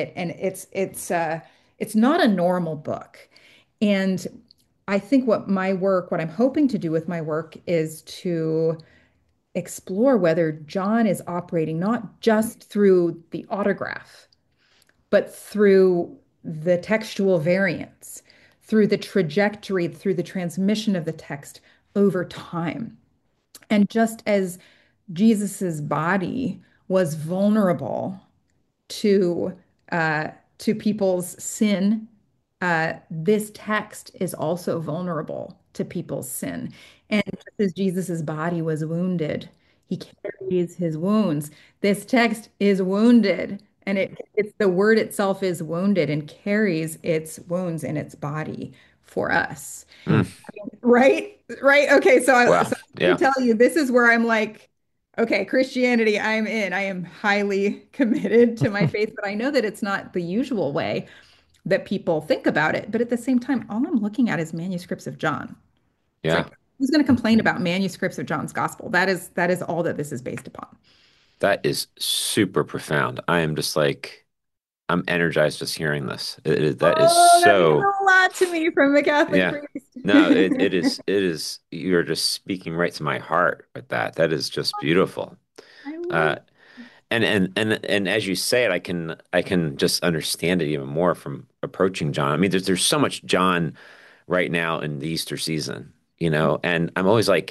it's not a normal book. And I think what I'm hoping to do with my work is to explore whether John is operating not just through the autograph, but through the textual variants, through the trajectory, through the transmission of the text over time. And just as Jesus's body was vulnerable to uh, to people's sin this text is also vulnerable to people's sin. And just as Jesus's body was wounded, he carries his wounds. This text is wounded, and it's the word itself is wounded and carries its wounds in its body for us. Mm. Right? Right. Okay. Wow. So I Yeah. tell you, this is where I'm like, okay, Christianity, I'm in. I am highly committed to my faith, but I know that it's not the usual way that people think about it. But at the same time, all I'm looking at is manuscripts of John. It's Yeah. like, who's going to complain about manuscripts of John's gospel? That is all that this is based upon. That is super profound. I am just like, I'm energized just hearing this. That is Oh, that means so, a lot to me from a Catholic yeah. priest. No, it is, you're just speaking right to my heart with that. That is just beautiful. I love Uh, and as you say it, I can just understand it even more from approaching John. I mean, there's so much John right now in the Easter season, it. and I'm always like,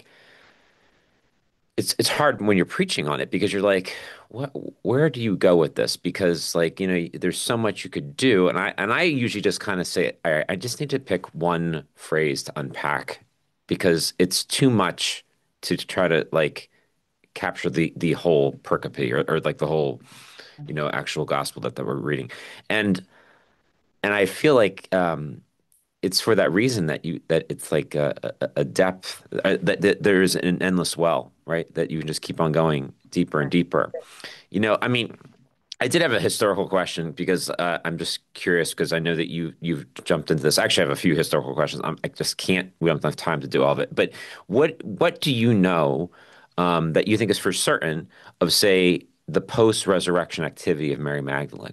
it's hard when you're preaching on it because you're like, what, where do you go with this? Because like, there's so much you could do, and I usually just kind of say, all right, I just need to pick one phrase to unpack because it's too much to try to like capture the whole pericope or like the whole actual gospel that we're reading. And I feel like it's for that reason that it's like a depth that there's an endless well, right? That you can just keep on going deeper and deeper. I mean, I did have a historical question because I'm just curious because I know that you've jumped into this. Actually, I have a few historical questions. I just can't. We don't have time to do all of it. But what do you know that you think is for certain of, say, the post-resurrection activity of Mary Magdalene?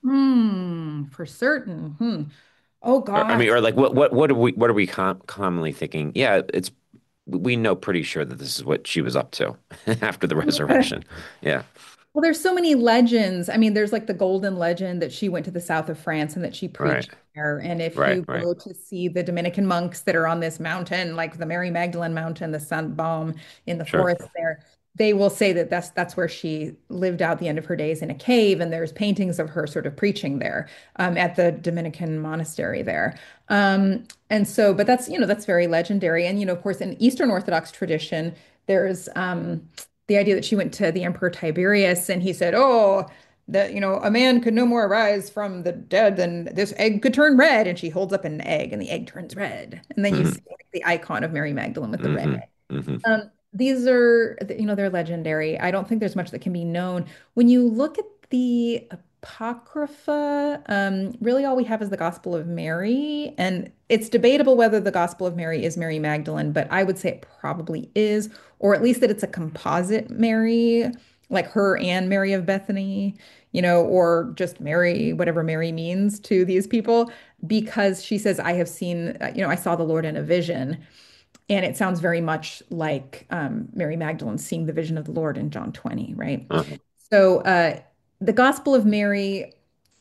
For certain. Oh I gosh. mean, or like what are we commonly thinking? Yeah, it's we know pretty sure that this is what she was up to after the resurrection. Yeah, Well, there's so many legends. I mean, there's like the golden legend that she went to the south of France and that she right, preached there. And if right, you right. go to see the Dominican monks that are on this mountain, like the Mary Magdalene Mountain, the Saint Baume in the Sure. forest there, they will say that that's where she lived out the end of her days in a cave. And there's paintings of her sort of preaching there at the Dominican monastery there. And so, but that's very legendary. And, of course, in Eastern Orthodox tradition, there's the idea that she went to the Emperor Tiberius and he said, "Oh, that a man could no more arise from the dead than this egg could turn red." And she holds up an egg and the egg turns red. And then you Hmm. see like, the icon of Mary Magdalene with the red Hmm. egg. Hmm. These are, they're legendary. I don't think there's much that can be known. When you look at the Apocrypha, really all we have is the Gospel of Mary, and it's debatable whether the Gospel of Mary is Mary Magdalene, but I would say it probably is, or at least that it's a composite Mary, like her and Mary of Bethany, or just Mary, whatever Mary means to these people, because she says, I have seen, I saw the Lord in a vision. And it sounds very much like Mary Magdalene seeing the vision of the Lord in John 20, right? Uh-huh. So the Gospel of Mary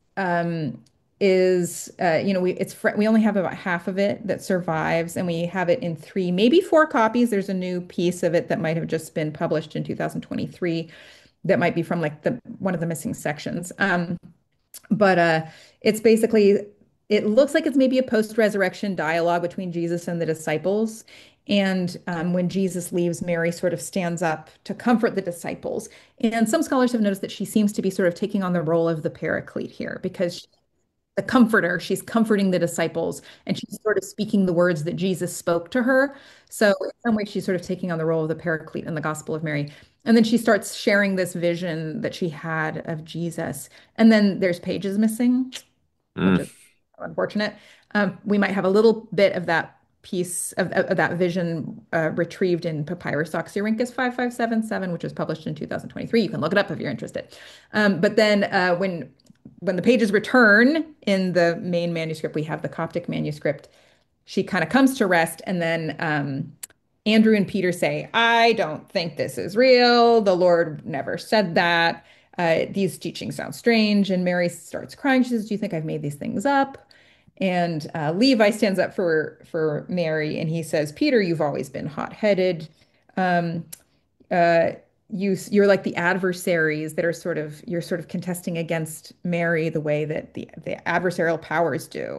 is, we only have about half of it that survives, and we have it in three, maybe four copies. There's a new piece of it that might have just been published in 2023 that might be from like the one of the missing sections. But it's basically, it looks like it's maybe a post-resurrection dialogue between Jesus and the disciples. And when Jesus leaves, Mary sort of stands up to comfort the disciples. And some scholars have noticed that she seems to be sort of taking on the role of the paraclete here because the comforter, she's comforting the disciples and she's sort of speaking the words that Jesus spoke to her. So in some way, she's sort of taking on the role of the paraclete in the Gospel of Mary. And then she starts sharing this vision that she had of Jesus. And then there's pages missing, which Mm. is unfortunate. We might have a little bit of that piece of that vision retrieved in Papyrus Oxyrhynchus 5577, which was published in 2023. You can look it up if you're interested. But then when the pages return in the main manuscript, we have the Coptic manuscript. She kind of comes to rest, and then Andrew and Peter say, I don't think this is real. The Lord never said that. These teachings sound strange. And Mary starts crying. She says, Do you think I've made these things up? And Levi stands up for Mary and he says, Peter, you've always been hot-headed. Um, uh, you're like the adversaries that are you're sort of contesting against Mary the way that the adversarial powers do.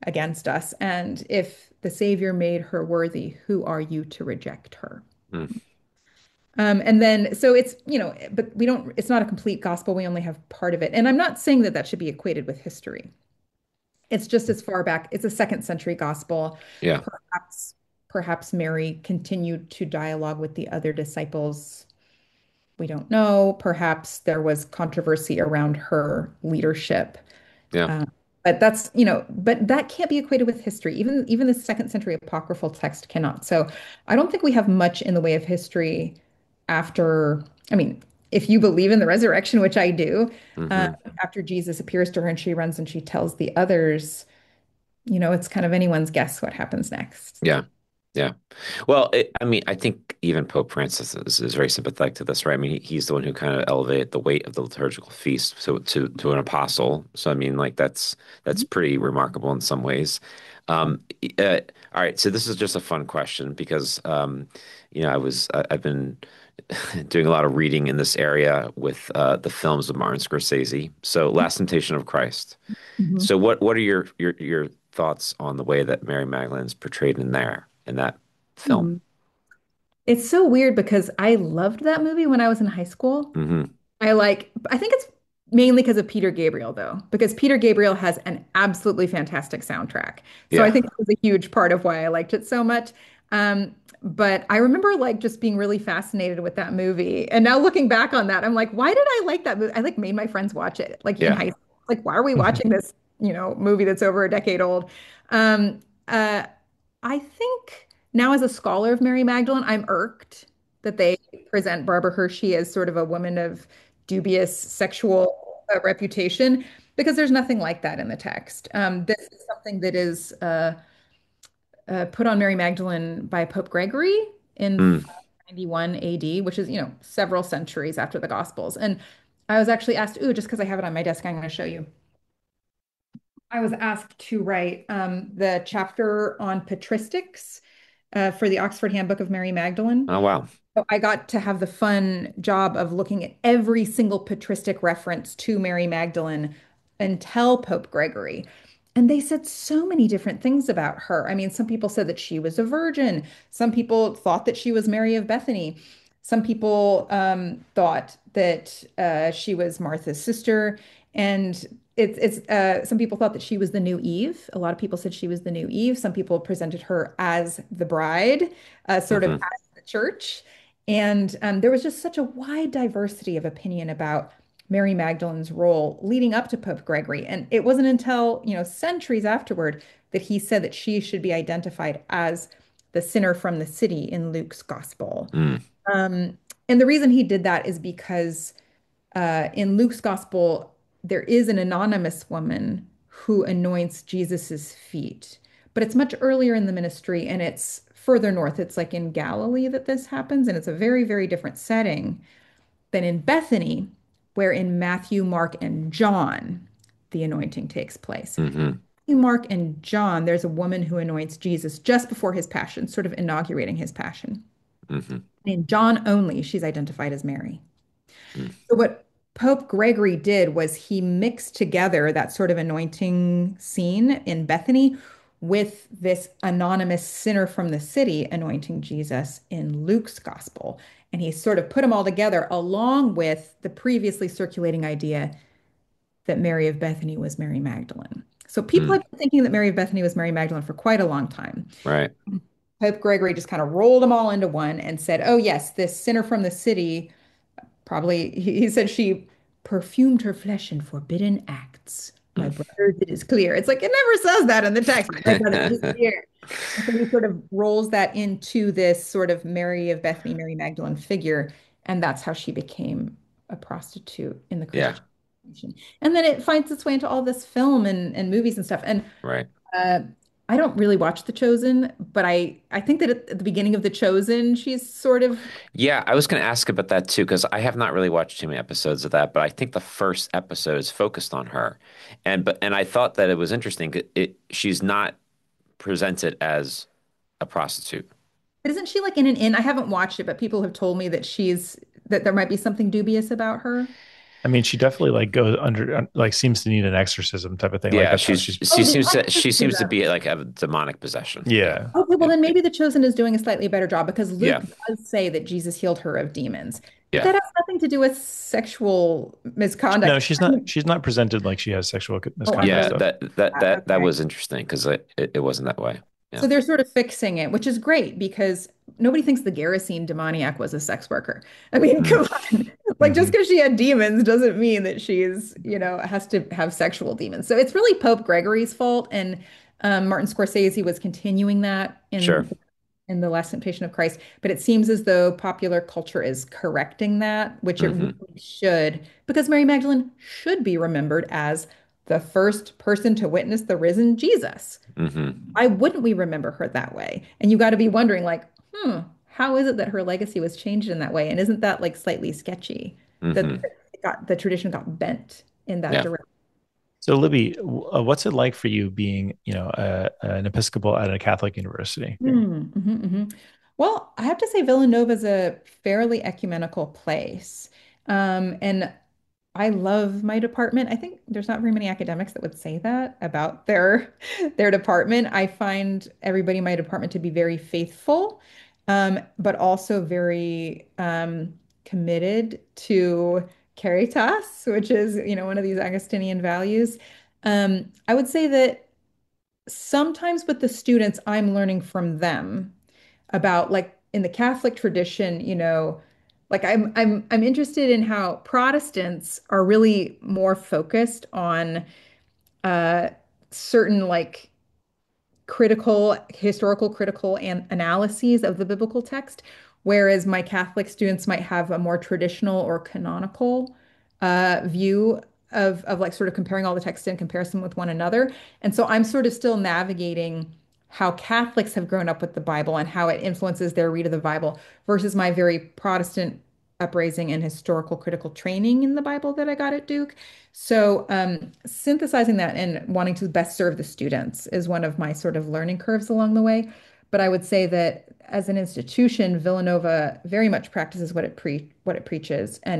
against us. And if the Savior made her worthy, who are you to reject her? Mm. And then, so it's, but we don't, it's not a complete gospel. We only have part of it. And I'm not saying that that should be equated with history. It's just as far back, it's a second century gospel. Yeah. Perhaps, perhaps Mary continued to dialogue with the other disciples. We don't know. Perhaps there was controversy around her leadership. Yeah. Uh, but but that can't be equated with history. Even the second century apocryphal text cannot. So I don't think we have much in the way of history after, I mean, if you believe in the resurrection, which I do, uh, Hmm. after Jesus appears to her and she runs and she tells the others, it's kind of anyone's guess what happens next. Yeah. Yeah. Well, I mean, I think even Pope Francis is very sympathetic to this, right? I mean, he's the one who kind of elevated the weight of the liturgical feast to an apostle. So, I mean, like that's pretty remarkable in some ways. Um, uh, all right, so this is just a fun question because I've been doing a lot of reading in this area with the films of Martin Scorsese. So, Last Temptation of Christ. Mhm. So, what are your thoughts on the way that Mary Magdalene is portrayed in that film? Hmm. It's so weird because I loved that movie when I was in high school. Hmm. I think it's mainly because of Peter Gabriel, though, because Peter Gabriel has an absolutely fantastic soundtrack. So I Yeah. think that was a huge part of why I liked it so much. But I remember like just being really fascinated with that movie. And now looking back on that, I'm like, why did I like that movie? I like made my friends watch it like in Yeah. high school. Like, why are we watching this, movie that's over a decade old? Um, uh, I think now as a scholar of Mary Magdalene, I'm irked that they present Barbara Hershey as sort of a woman of dubious sexual reputation because there's nothing like that in the text. This is something that is put on Mary Magdalene by Pope Gregory in Mm. 591 AD, which is, several centuries after the Gospels. And I was actually asked, ooh, just because I have it on my desk, I'm going to show you. I was asked to write the chapter on patristics for the Oxford Handbook of Mary Magdalene. Oh, wow. So I got to have the fun job of looking at every single patristic reference to Mary Magdalene until Pope Gregory. And they said so many different things about her. I mean, some people said that she was a virgin. Some people thought that she was Mary of Bethany. Some people thought that she was Martha's sister. And some people thought that she was the new Eve. A lot of people said she was the new Eve. Some people presented her as the bride, sort of Hmm. as the church. And there was just such a wide diversity of opinion about Mary Magdalene's role leading up to Pope Gregory. And it wasn't until, centuries afterward that he said that she should be identified as the sinner from the city in Luke's gospel. Mm. Um, and the reason he did that is because in Luke's gospel, there is an anonymous woman who anoints Jesus's feet, but it's much earlier in the ministry and it's further north. It's like in Galilee that this happens, and it's a very, very different setting than in Bethany, where in Matthew, Mark, and John, the anointing takes place. Hmm. In Mark and John, there's a woman who anoints Jesus just before his passion, sort of inaugurating his passion. Hmm. In John only, she's identified as Mary. Mm. So what Pope Gregory did was he mixed together that sort of anointing scene in Bethany with this anonymous sinner from the city anointing Jesus in Luke's gospel. And he sort of put them all together along with the previously circulating idea that Mary of Bethany was Mary Magdalene. So people Mm. have been thinking that Mary of Bethany was Mary Magdalene for quite a long time. Right. Pope Gregory just kind of rolled them all into one and said, oh, yes, this sinner from the city. Probably, he said she perfumed her flesh in forbidden acts. My Mm. brothers, it is clear. It's like it never says that in the text. My brothers, it is clear. And so he sort of rolls that into this sort of Mary of Bethany, Mary Magdalene figure, and that's how she became a prostitute in the Yeah. Christian tradition. And then it finds its way into all this film and movies and stuff. And Right. uh, I don't really watch The Chosen, but I think that at the beginning of The Chosen, she's sort of Yeah, I was going to ask about that too, because I have not really watched too many episodes of that, but I think the first episode is focused on her. And I thought that it was interesting. She's not presented as a prostitute. But isn't she like in an inn? I haven't watched it, but people have told me that that there might be something dubious about her. I mean, she definitely like goes under, like seems to need an exorcism type of thing. Like Yeah, that's how she's. Oh, the she seems to exorcism. be like have a demonic possession. Yeah. Yeah. Okay, well Yeah. then maybe The Chosen is doing a slightly better job because Yeah. Luke does say that Jesus healed her of demons. But Yeah. that has nothing to do with sexual No, misconduct. she's I not. mean, She's not presented like she has sexual oh, I'm misconduct Yeah, stuff. that okay. was interesting because it wasn't that way. Yeah. So they're sort of fixing it, which is great because nobody thinks the Gerasene demoniac was a sex worker. I mean, Mm. come on. Like just Hmm. because she had demons doesn't mean that she's, has to have sexual demons. So it's really Pope Gregory's fault. And Martin Scorsese was continuing that Sure. in The Last Temptation of Christ. But it seems as though popular culture is correcting that, which it really Hmm. should, because Mary Magdalene should be remembered as the first person to witness the risen Jesus. Hmm. Why wouldn't we remember her that way? And you got to be wondering, like, how is it that her legacy was changed in that way? And isn't that like slightly sketchy that Hmm. the tradition got bent in that Yeah. direction? So, Libby, what's it like for you being, an Episcopal at a Catholic university? Well, I have to say Villanova is a fairly ecumenical place. And I love my department. I think there's not very many academics that would say that about their department. I find everybody in my department to be very faithful, but also very committed to caritas, which is, one of these Augustinian values. I would say that sometimes with the students, I'm learning from them about like in the Catholic tradition, like I'm interested in how Protestants are really more focused on uh certain like historical critical and analyses of the biblical text, whereas my Catholic students might have a more traditional or canonical view of like sort of comparing all the texts in comparison with one another. And so I'm sort of still navigating how Catholics have grown up with the Bible and how it influences their read of the Bible versus my very Protestant upraising and historical critical training in the Bible that I got at Duke. So, synthesizing that and wanting to best serve the students is one of my sort of learning curves along the way. But I would say that as an institution, Villanova very much practices what it preaches, and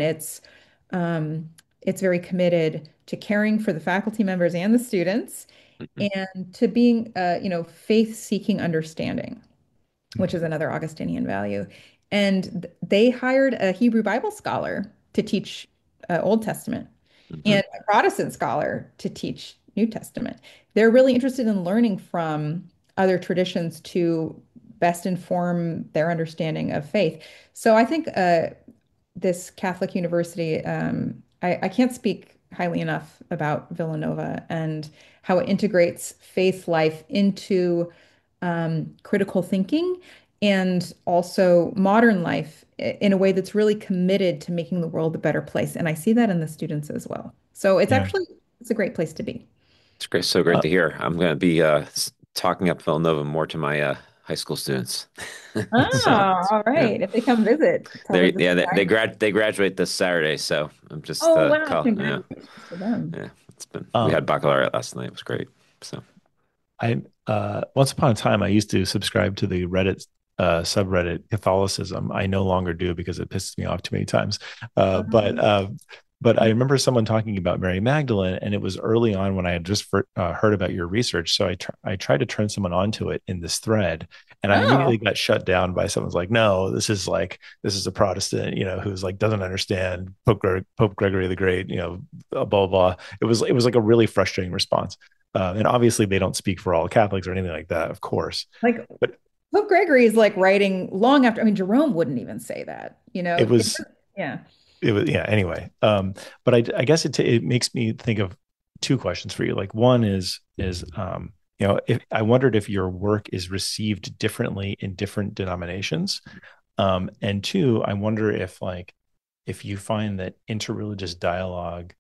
it's very committed to caring for the faculty members and the students, Hmm. and to being faith-seeking understanding, which is another Augustinian value. And they hired a Hebrew Bible scholar to teach Old Testament Hmm. and a Protestant scholar to teach New Testament. They're really interested in learning from other traditions to best inform their understanding of faith. So I think this Catholic university, I can't speak highly enough about Villanova and how it integrates faith life into critical thinking and also modern life in a way that's really committed to making the world a better place. And I see that in the students as well. So Yeah. it's a great place to be. It's great, so great Uh, to hear. I'm going to be talking up Villanova more to my high school students. So, Oh, all yeah, right. If they come visit, tell them this is they graduate this Saturday, so I'm just Oh, wow. call. Yeah, Congratulations to them. yeah. We um, had baccalaureate last night. It was great. So, I once upon a time I used to subscribe to the Reddit subreddit Catholicism. I no longer do because it pisses me off too many times. Uh, but Um, uh, but I remember someone talking about Mary Magdalene, and it was early on when I had just heard about your research. So I tried to turn someone onto it in this thread, and I oh, immediately got shut down by someone's like, "No, this is a Protestant, who's like doesn't understand Pope Gregory the Great, blah blah blah." It was like a really frustrating response. And obviously, they don't speak for all Catholics or anything like that, of course. like But Pope Gregory is like writing long after. I mean, Jerome wouldn't even say that, it was, yeah. yeah. Anyway, but I guess it makes me think of two questions for you. Like one is if I wondered if your work is received differently in different denominations, and two, I wonder if you find that interreligious dialogue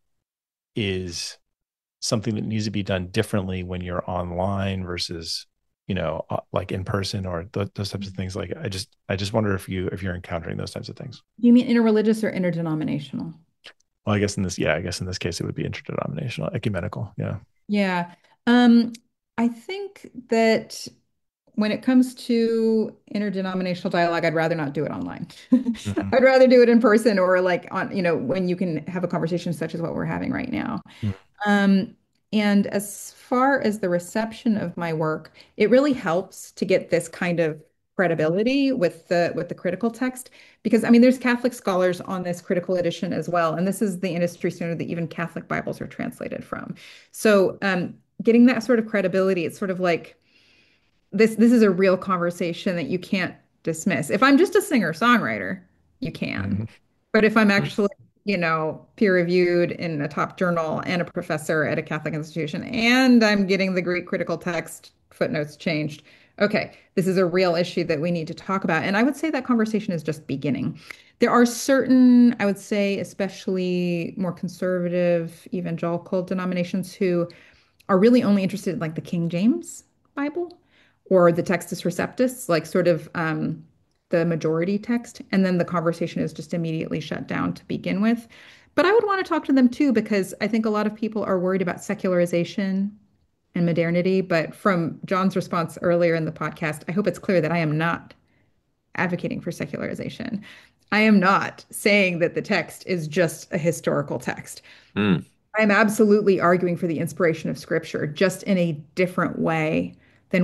is something that needs to be done differently when you're online versus like in person or those types of things. Like I just wonder if you're encountering those types of things. Do you mean interreligious or interdenominational? Well, I guess in this case it would be interdenominational, ecumenical. Yeah. Yeah. Um, I think that when it comes to interdenominational dialogue, I'd rather not do it online. Hmm. I'd rather do it in person or like on, when you can have a conversation such as what we're having right now. Um, and as far as the reception of my work, it really helps to get this kind of credibility with the critical text because I mean there's Catholic scholars on this critical edition as well, and this is the industry standard that even Catholic Bibles are translated from. So getting that sort of credibility, it's sort of like this is a real conversation that you can't dismiss. If I'm just a singer-songwriter, you can. Hmm. But if I'm Mm. actually, peer reviewed in a top journal and a professor at a Catholic institution, and I'm getting the Greek critical text footnotes changed, okay, this is a real issue that we need to talk about. And I would say that conversation is just beginning. There are certain, I would say, especially more conservative evangelical denominations who are really only interested in like the King James Bible or the Textus Receptus, like sort of the majority text. And then the conversation is just immediately shut down to begin with. But I would want to talk to them too, because I think a lot of people are worried about secularization and modernity. But from John's response earlier in the podcast, I hope it's clear that I am not advocating for secularization. I am not saying that the text is just a historical text. Mm. I'm absolutely arguing for the inspiration of scripture, just in a different way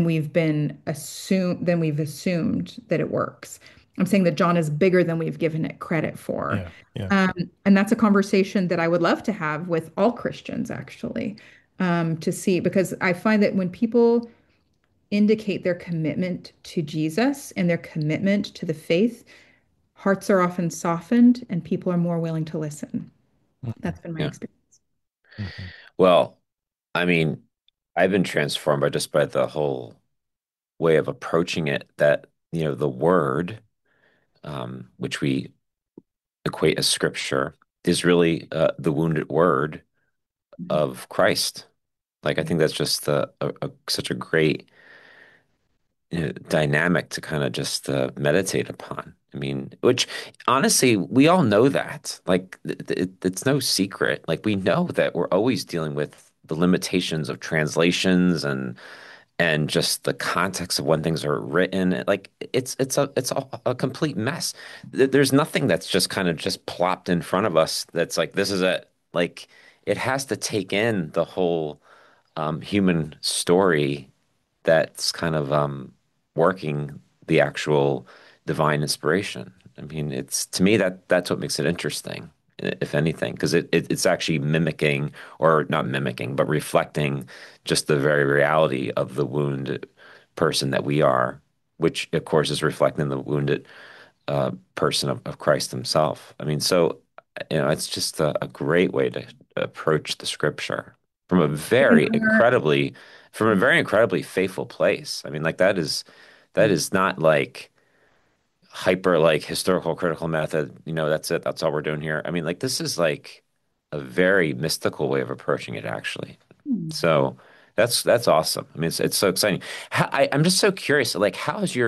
than we've assumed that it works. I'm saying that John is bigger than we've given it credit for. Yeah. Yeah. Um, and that's a conversation that I would love to have with all Christians, actually, to see, because I find that when people indicate their commitment to Jesus and their commitment to the faith, hearts are often softened and people are more willing to listen. Mhm. That's been my Yeah. experience. Mhm. Well, I mean, I've been transformed by just by the whole way of approaching it that, the word, which we equate as scripture, is really the wounded word of Christ. Like, I think that's just such a great dynamic to kind of just meditate upon. I mean, which honestly, we all know that. Like, it's no secret. Like, we know that we're always dealing with the limitations of translations and just the context of when things are written. Like, it's a complete mess. There's nothing that's just kind of just plopped in front of us that's like this is it. Like, it has to take in the whole human story that's kind of working the actual divine inspiration. I mean, it's to me that's what makes it interesting, if anything, because it's actually mimicking or not mimicking, but reflecting just the very reality of the wounded person that we are, which of course is reflecting the wounded person of Christ himself. I mean, so it's just a great way to approach the scripture from a very incredibly faithful place. I mean, like that is not like hyper like historical critical method, that's it, that's all we're doing here. I mean, like this is like a very mystical way of approaching it actually. So that's awesome. I mean, it's so exciting. I'm just so curious. Like, how has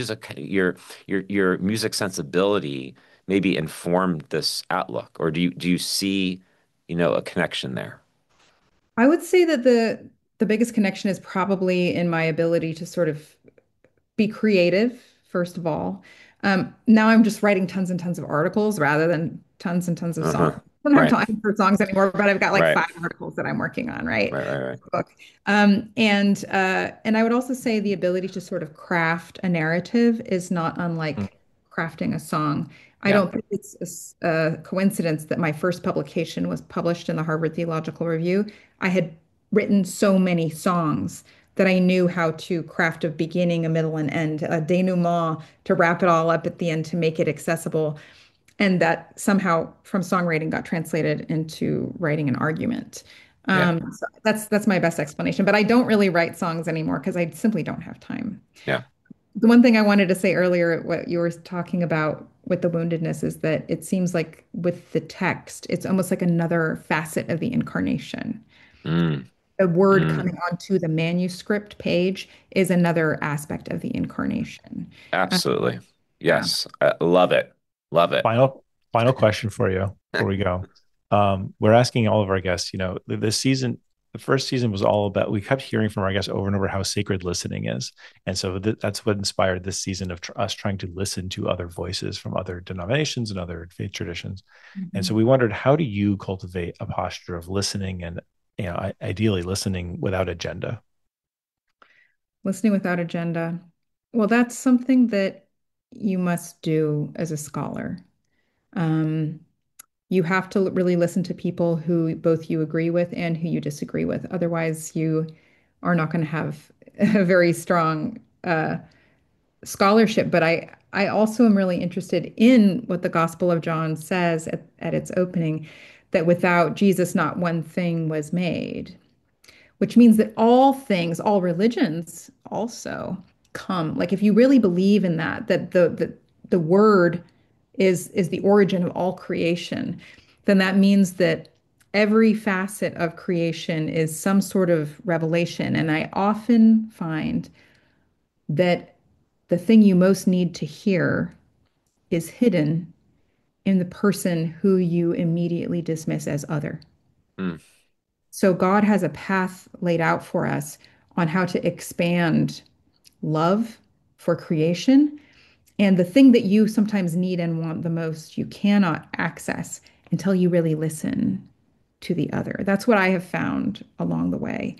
your music sensibility maybe informed this outlook, or do you see, a connection there? I would say that the biggest connection is probably in my ability to sort of be creative, first of all. Now I'm just writing tons and tons of articles rather than tons and tons of songs. Uh-huh. I don't have Right. time for songs anymore, but I've got like Right. 5 articles that I'm working on, right? Right. Right. Right. Book. And I would also say the ability to sort of craft a narrative is not Mm. unlike crafting a song. I Yeah. don't think it's a coincidence that my first publication was published in the Harvard Theological Review. I had written so many songs that I knew how to craft a beginning, a middle, and end, a denouement to wrap it all up at the end to make it accessible. And that somehow from songwriting got translated into writing an argument. Yeah. So that's my best explanation. But I don't really write songs anymore because I simply don't have time. Yeah. The one thing I wanted to say earlier, what you were talking about with the woundedness, is that it seems like with the text, it's almost like another facet of the incarnation. Mm. The word Mm. coming onto the manuscript page is another aspect of the incarnation. Absolutely. Yeah. Yes. I love it. Love it. Final question for you before we go. We're asking all of our guests, this season the first season was all about, we kept hearing from our guests over and over how sacred listening is. And so that's what inspired this season of us trying to listen to other voices from other denominations and other faith traditions. And so we wondered, how do you cultivate a posture of listening and, ideally listening without agenda? Listening without agenda. Well, that's something that you must do as a scholar. Um, you have to really listen to people who both you agree with and who you disagree with. Otherwise, you are not going to have a very strong scholarship. But I also am really interested in what the Gospel of John says at its opening, that without Jesus, not one thing was made, which means that all things, all religions also come. Like if you really believe in that, that the word is the origin of all creation, then that means that every facet of creation is some sort of revelation. And I often find that the thing you most need to hear is hidden in the person who you immediately dismiss as other. Mm. So God has a path laid out for us on how to expand love for creation. And the thing that you sometimes need and want the most, you cannot access until you really listen to the other. That's what I have found along the way.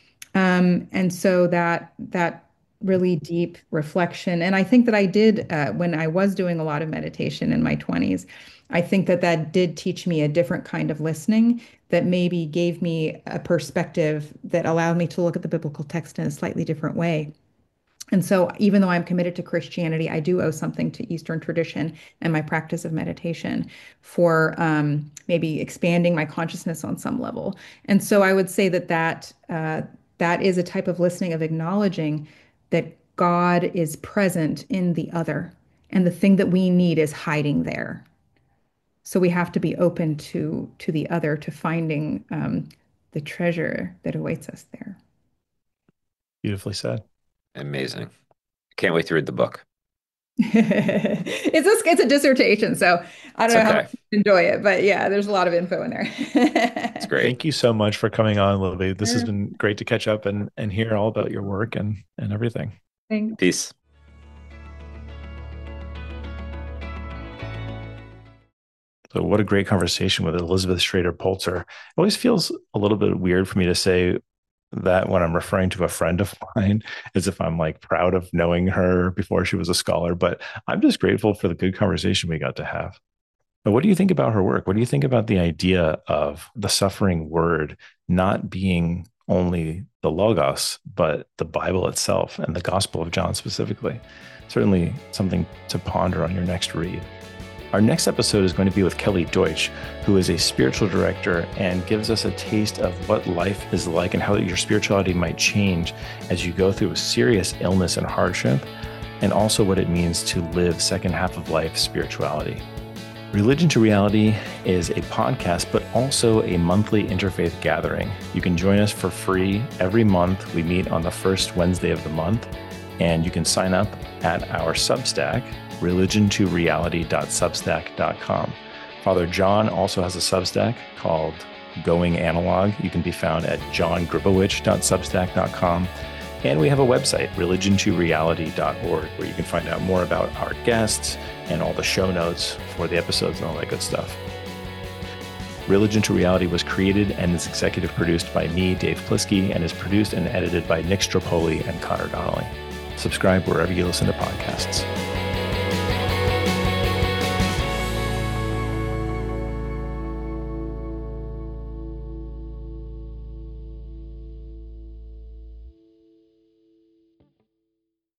And so that really deep reflection, and I think that I did when I was doing a lot of meditation in my 20s. I think that that did teach me a different kind of listening that maybe gave me a perspective that allowed me to look at the biblical text in a slightly different way. And so, even though I'm committed to Christianity, I do owe something to Eastern tradition and my practice of meditation for maybe expanding my consciousness on some level. And so, I would say that that is a type of listening, of acknowledging that God is present in the other, and the thing that we need is hiding there. So we have to be open to the other, to finding the treasure that awaits us there. Beautifully said. Amazing. Can't wait to read the book. It's a dissertation, so I It's don't know how much okay. you enjoy it, but yeah, there's a lot of info in It's there. great. Thank you so much for coming on, Lily. This has Sure. been great to catch up and hear all about your work and everything. Thanks. Peace. So what a great conversation with Elizabeth Schrader Polzer. It always feels a little bit weird for me to say that when I'm referring to a friend of mine, as if I'm like proud of knowing her before she was a scholar, but I'm just grateful for the good conversation we got to have. But what do you think about her work? What do you think about the idea of the suffering word not being only the Logos, but the Bible itself and the Gospel of John specifically? Certainly something to ponder on your next read. Our next episode is going to be with Kelly Deutsch, who is a spiritual director and gives us a taste of what life is like and how your spirituality might change as you go through a serious illness and hardship, and also what it means to live second half of life spirituality. Religion to Reality is a podcast, but also a monthly interfaith gathering. You can join us for free every month. We meet on the first Wednesday of the month, and you can sign up at our Substack, religiontoreality.substack.com. Father John also has a Substack called Going Analog. You can be found at johngribowich.substack.com. And we have a website, religiontoreality.org, where you can find out more about our guests and all the show notes for the episodes and all that good stuff. Religion to Reality was created and is executive produced by me, Dave Plisky, and is produced and edited by Nick Stropoli and Connor Donnelly. Subscribe wherever you listen to podcasts.